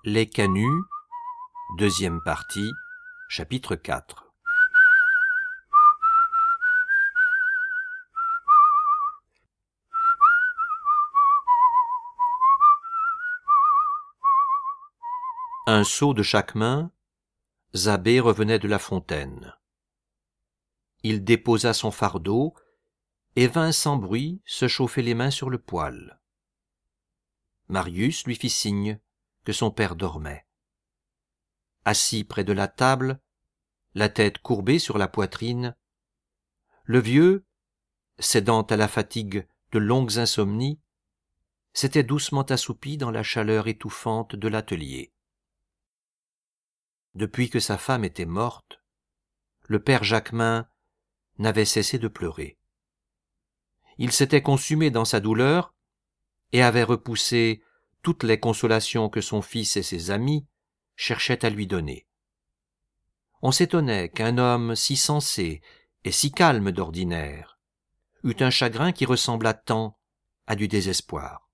Les Canuts, deuxième partie, chapitre 4. Un seau de chaque main, Zabé revenait de la fontaine. Il déposa son fardeau et vint sans bruit se chauffer les mains sur le poêle. Marius lui fit signe que son père dormait. Assis près de la table, la tête courbée sur la poitrine, le vieux, cédant à la fatigue de longues insomnies, s'était doucement assoupi dans la chaleur étouffante de l'atelier. Depuis que sa femme était morte, le père Jacquemin n'avait cessé de pleurer. Il s'était consumé dans sa douleur et avait repoussé toutes les consolations que son fils et ses amis cherchaient à lui donner. On s'étonnait qu'un homme si sensé et si calme d'ordinaire eût un chagrin qui ressemblât tant à du désespoir.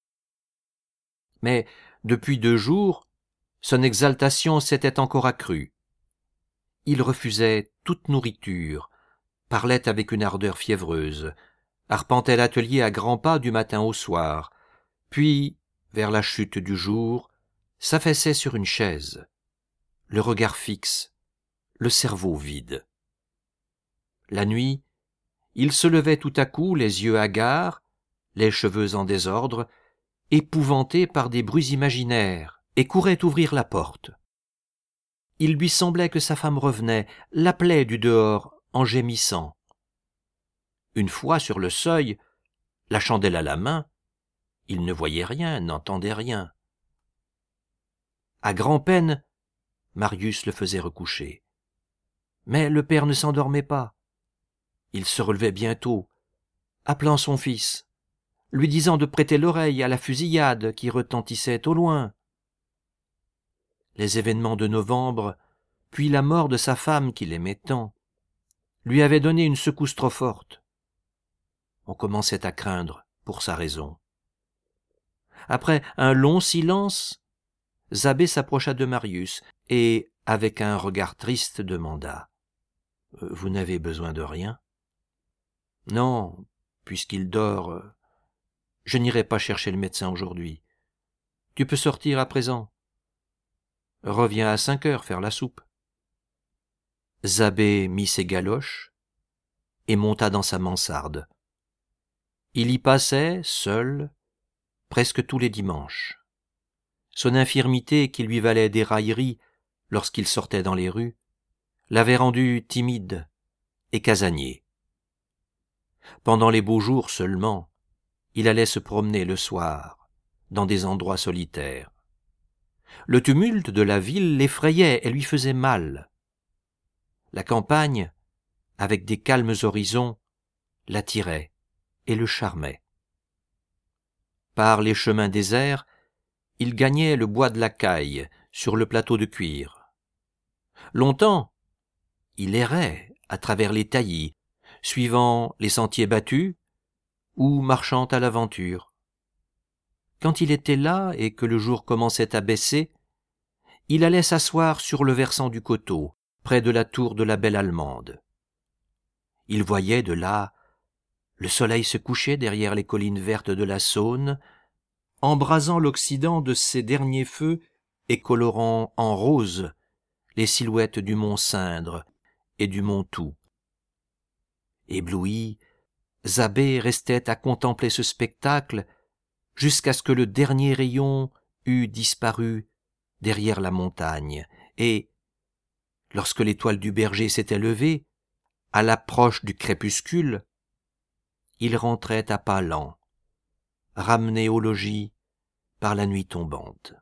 Mais depuis 2 jours, son exaltation s'était encore accrue. Il refusait toute nourriture, parlait avec une ardeur fiévreuse, arpentait l'atelier à grands pas du matin au soir, puis, vers la chute du jour, s'affaissait sur une chaise, le regard fixe, le cerveau vide. La nuit, il se levait tout à coup, les yeux hagards, les cheveux en désordre, épouvanté par des bruits imaginaires, et courait ouvrir la porte. Il lui semblait que sa femme revenait, l'appelait du dehors en gémissant. Une fois sur le seuil, la chandelle à la main, il ne voyait rien, n'entendait rien. À grand-peine, Marius le faisait recoucher. Mais le père ne s'endormait pas. Il se relevait bientôt, appelant son fils, lui disant de prêter l'oreille à la fusillade qui retentissait au loin. Les événements de novembre, puis la mort de sa femme qu'il aimait tant, lui avaient donné une secousse trop forte. On commençait à craindre pour sa raison. Après un long silence, Zabé s'approcha de Marius et, avec un regard triste, demanda « Vous n'avez besoin de rien ?»« Non, puisqu'il dort, je n'irai pas chercher le médecin aujourd'hui. Tu peux sortir à présent. Reviens à 5 heures faire la soupe. » Zabé mit ses galoches et monta dans sa mansarde. Il y passait, seul, presque tous les dimanches. Son infirmité, qui lui valait des railleries lorsqu'il sortait dans les rues, l'avait rendu timide et casanier. Pendant les beaux jours seulement, il allait se promener le soir, dans des endroits solitaires. Le tumulte de la ville l'effrayait et lui faisait mal. La campagne, avec des calmes horizons, l'attirait et le charmait. Par les chemins déserts, il gagnait le bois de la Caille, sur le plateau de cuir. Longtemps, il errait à travers les taillis, suivant les sentiers battus ou marchant à l'aventure. Quand il était là et que le jour commençait à baisser, il allait s'asseoir sur le versant du coteau, près de la tour de la Belle Allemande. Il voyait de là le soleil se coucher derrière les collines vertes de la Saône, embrasant l'occident de ses derniers feux et colorant en rose les silhouettes du mont Cindre et du mont Thou. Ébloui, Zabé restait à contempler ce spectacle jusqu'à ce que le dernier rayon eût disparu derrière la montagne, et, lorsque l'étoile du berger s'était levée, à l'approche du crépuscule, il rentrait à pas lents, ramené au logis par la nuit tombante.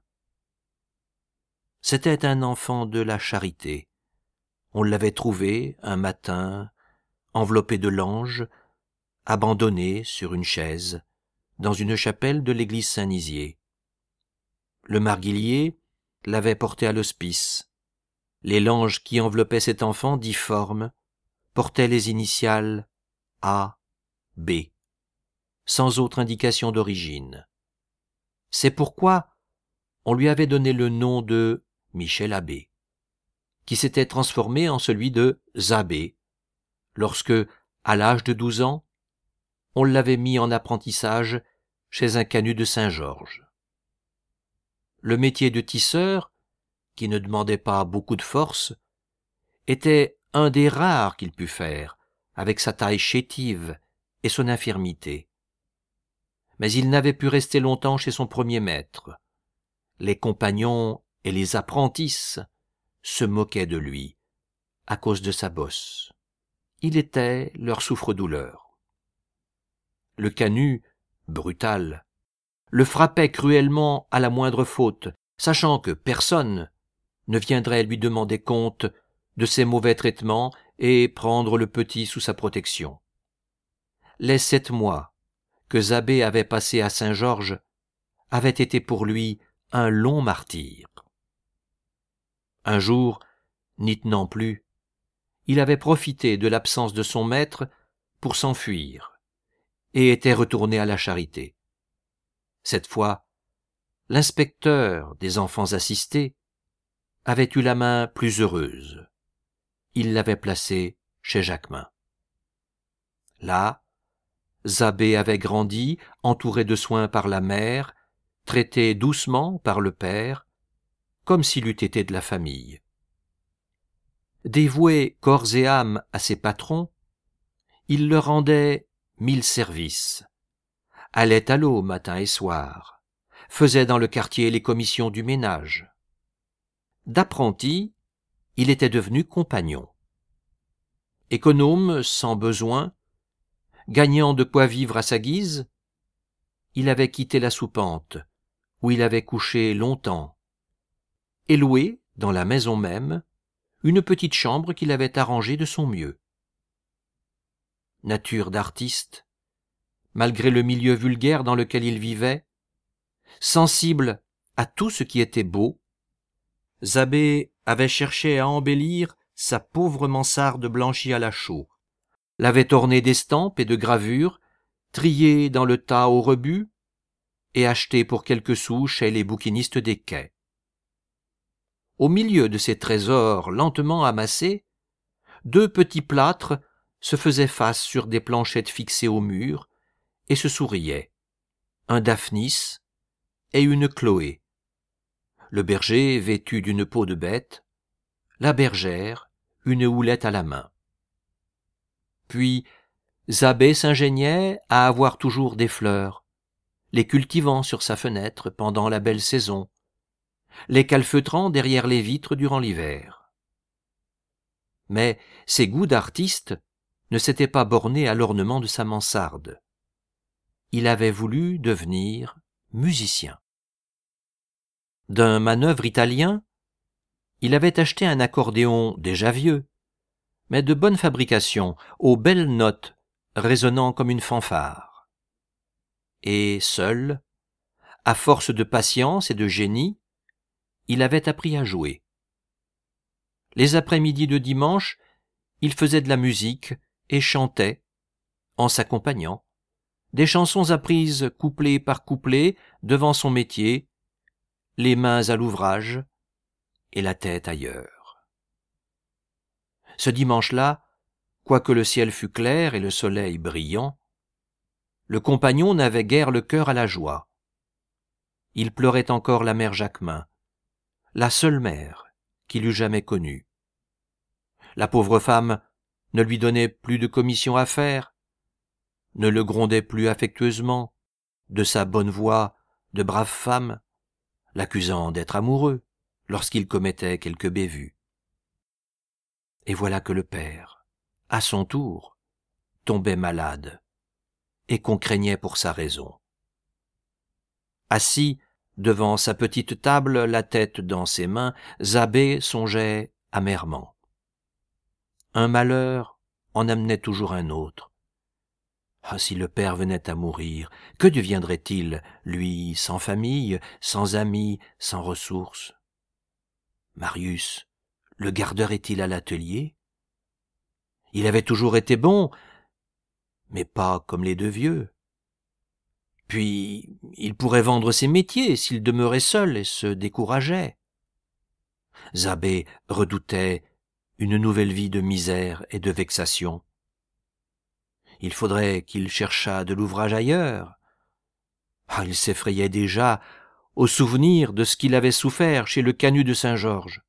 C'était un enfant de la charité. On l'avait trouvé, un matin, enveloppé de langes, abandonné sur une chaise, dans une chapelle de l'église Saint-Nizier. Le marguillier l'avait porté à l'hospice. Les langes qui enveloppaient cet enfant difforme portaient les initiales A, B, sans autre indication d'origine. C'est pourquoi on lui avait donné le nom de Michel Abbé, qui s'était transformé en celui de Zabé, lorsque, à l'âge de 12 ans, on l'avait mis en apprentissage chez un canut de Saint-Georges. Le métier de tisseur, qui ne demandait pas beaucoup de force, était un des rares qu'il pût faire, avec sa taille chétive et son infirmité. Mais il n'avait pu rester longtemps chez son premier maître. Les compagnons et les apprentisses se moquaient de lui, à cause de sa bosse. Il était leur souffre-douleur. Le canut, brutal, le frappait cruellement à la moindre faute, sachant que personne ne viendrait lui demander compte de ses mauvais traitements et prendre le petit sous sa protection. Les 7 mois que Zabé avait passés à Saint-Georges avaient été pour lui un long martyre. Un jour, n'y tenant plus, il avait profité de l'absence de son maître pour s'enfuir et était retourné à la Charité. Cette fois, l'inspecteur des enfants assistés avait eu la main plus heureuse. Il l'avait placé chez Jacquemin. Là, Zabé avait grandi, entouré de soins par la mère, traité doucement par le père, comme s'il eût été de la famille. Dévoué corps et âme à ses patrons, il leur rendait 1000 services, allait à l'eau matin et soir, faisait dans le quartier les commissions du ménage. D'apprenti, il était devenu compagnon. Économe sans besoin, gagnant de quoi vivre à sa guise, il avait quitté la soupente, où il avait couché longtemps, et loué, dans la maison même, une petite chambre qu'il avait arrangée de son mieux. Nature d'artiste, malgré le milieu vulgaire dans lequel il vivait, sensible à tout ce qui était beau, Zabé avait cherché à embellir sa pauvre mansarde blanchie à la chaux, l'avait ornée d'estampes et de gravures, triées dans le tas au rebut, et achetée pour quelques sous chez les bouquinistes des quais. Au milieu de ces trésors lentement amassés, 2 petits plâtres se faisaient face sur des planchettes fixées au mur et se souriaient, un Daphnis et une Chloé. Le berger vêtu d'une peau de bête, la bergère une houlette à la main. Puis Zabé s'ingéniait à avoir toujours des fleurs, les cultivant sur sa fenêtre pendant la belle saison, les calfeutrant derrière les vitres durant l'hiver. Mais ses goûts d'artiste ne s'étaient pas bornés à l'ornement de sa mansarde. Il avait voulu devenir musicien. D'un manœuvre italien, il avait acheté un accordéon déjà vieux, mais de bonne fabrication, aux belles notes résonnant comme une fanfare. Et seul, à force de patience et de génie, il avait appris à jouer. Les après-midi de dimanche, il faisait de la musique et chantait, en s'accompagnant, des chansons apprises couplet par couplet devant son métier, les mains à l'ouvrage et la tête ailleurs. Ce dimanche-là, quoique le ciel fût clair et le soleil brillant, le compagnon n'avait guère le cœur à la joie. Il pleurait encore la mère Jacquemin, la seule mère qu'il eût jamais connue. La pauvre femme ne lui donnait plus de commission à faire, ne le grondait plus affectueusement, de sa bonne voix de brave femme, l'accusant d'être amoureux lorsqu'il commettait quelque bévue. Et voilà que le père, à son tour, tombait malade, et qu'on craignait pour sa raison. Assis devant sa petite table, la tête dans ses mains, Zabé songeait amèrement. Un malheur en amenait toujours un autre. Ah, si le père venait à mourir, que deviendrait-il, lui, sans famille, sans amis, sans ressources? Marius, le garderait-il à l'atelier? Il avait toujours été bon, mais pas comme les 2 vieux. Puis il pourrait vendre ses métiers s'il demeurait seul et se décourageait. Zabé redoutait une nouvelle vie de misère et de vexation. Il faudrait qu'il cherchât de l'ouvrage ailleurs. Il s'effrayait déjà au souvenir de ce qu'il avait souffert chez le Canut de Saint-Georges.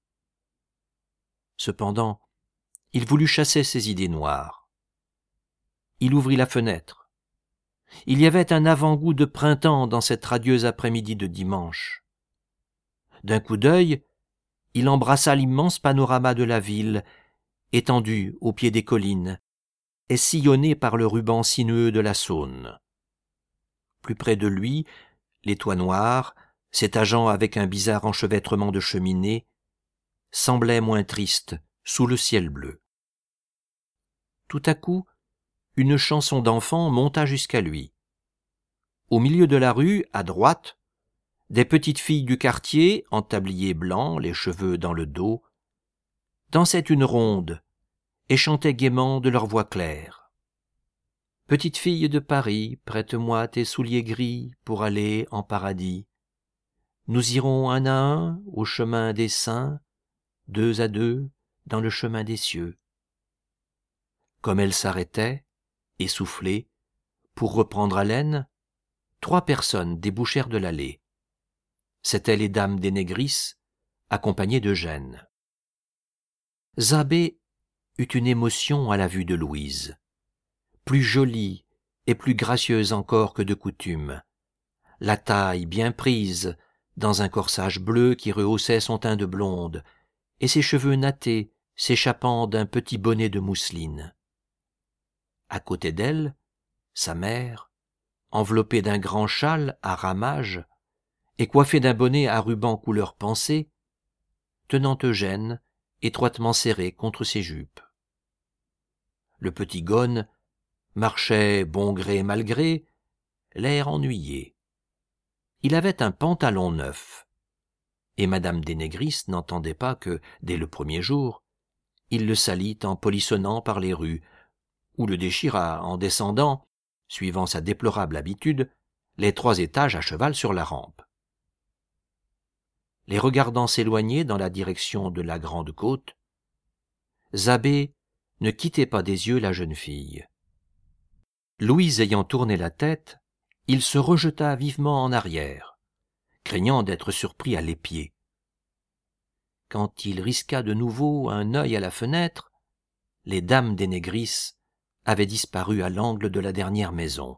Cependant, il voulut chasser ses idées noires. Il ouvrit la fenêtre. Il y avait un avant-goût de printemps dans cette radieuse après-midi de dimanche. D'un coup d'œil, il embrassa l'immense panorama de la ville, étendu au pied des collines, et sillonné par le ruban sinueux de la Saône. Plus près de lui, les toits noirs, s'étageant avec un bizarre enchevêtrement de cheminées, semblaient moins tristes sous le ciel bleu. Tout à coup, une chanson d'enfant monta jusqu'à lui. Au milieu de la rue, à droite, des petites filles du quartier, en tablier blanc, les cheveux dans le dos, dansaient une ronde et chantaient gaiement de leur voix claire. « Petite fille de Paris, prête-moi tes souliers gris pour aller en paradis. Nous irons un à un au chemin des saints, deux à deux dans le chemin des cieux. » Comme elle s'arrêtait, essoufflée, pour reprendre haleine, 3 personnes débouchèrent de l'allée. C'étaient les dames des Négrisses, accompagnées d'Eugène. Zabé eut une émotion à la vue de Louise, plus jolie et plus gracieuse encore que de coutume, la taille bien prise dans un corsage bleu qui rehaussait son teint de blonde, et ses cheveux nattés s'échappant d'un petit bonnet de mousseline. À côté d'elle, sa mère, enveloppée d'un grand châle à ramages et coiffée d'un bonnet à ruban couleur pensée, tenant Eugène étroitement serré contre ses jupes. Le petit Ghone marchait bon gré mal gré, l'air ennuyé. Il avait un pantalon neuf, et madame des Négrisses n'entendait pas que, dès le premier jour, il le salit en polissonnant par les rues, ou le déchira en descendant, suivant sa déplorable habitude, les 3 étages à cheval sur la rampe. Les regardant s'éloigner dans la direction de la Grande Côte, Zabé ne quittait pas des yeux la jeune fille. Louise ayant tourné la tête, il se rejeta vivement en arrière, craignant d'être surpris à l'épied. Quand il risqua de nouveau un œil à la fenêtre, les dames des Négrisses avaient disparu à l'angle de la dernière maison.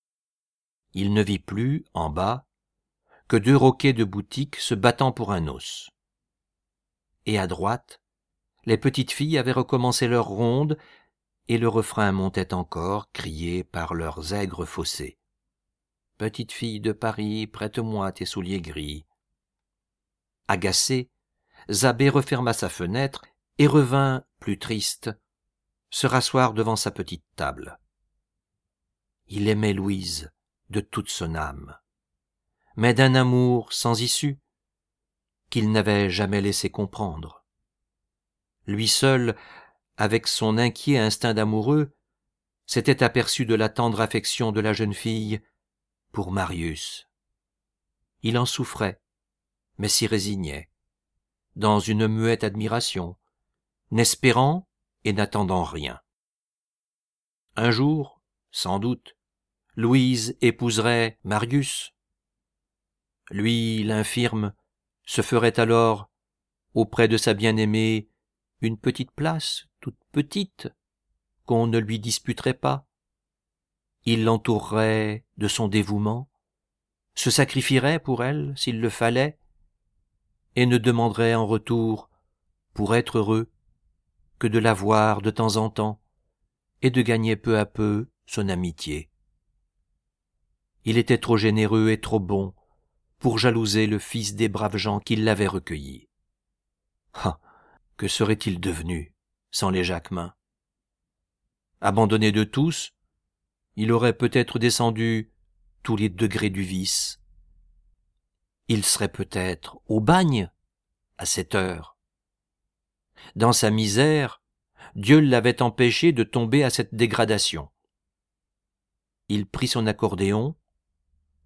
Il ne vit plus, en bas, que 2 roquets de boutique se battant pour un os. Et à droite, les petites filles avaient recommencé leur ronde, et le refrain montait encore, crié par leurs aigres fossés. « Petite fille de Paris, prête-moi tes souliers gris. » Agacé, Zabé referma sa fenêtre et revint, plus triste, se rasseoir devant sa petite table. Il aimait Louise de toute son âme, mais d'un amour sans issue, qu'il n'avait jamais laissé comprendre. Lui seul, avec son inquiet instinct d'amoureux, s'était aperçu de la tendre affection de la jeune fille pour Marius. Il en souffrait, mais s'y résignait, dans une muette admiration, n'espérant et n'attendant rien. Un jour, sans doute, Louise épouserait Marius. Lui, l'infirme, se ferait alors, auprès de sa bien-aimée, une petite place, toute petite, qu'on ne lui disputerait pas. Il l'entourerait de son dévouement, se sacrifierait pour elle s'il le fallait, et ne demanderait en retour, pour être heureux, que de la voir de temps en temps, et de gagner peu à peu son amitié. Il était trop généreux et trop bon pour jalouser le fils des braves gens qui l'avaient recueilli. Ah, que serait-il devenu sans les Jacquemin? Abandonné de tous, il aurait peut-être descendu tous les degrés du vice. Il serait peut-être au bagne à cette heure. Dans sa misère, Dieu l'avait empêché de tomber à cette dégradation. Il prit son accordéon,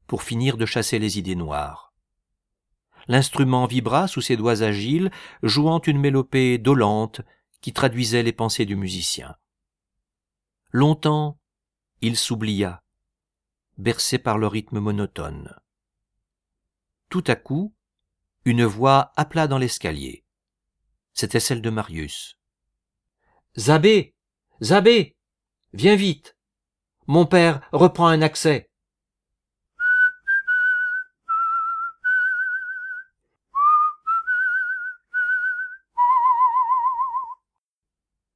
pour finir de chasser les idées noires. L'instrument vibra sous ses doigts agiles, jouant une mélopée dolente qui traduisait les pensées du musicien. Longtemps, il s'oublia, bercé par le rythme monotone. Tout à coup, une voix appela dans l'escalier. C'était celle de Marius. « Zabé, Zabé, viens vite. Mon père reprend un accès. »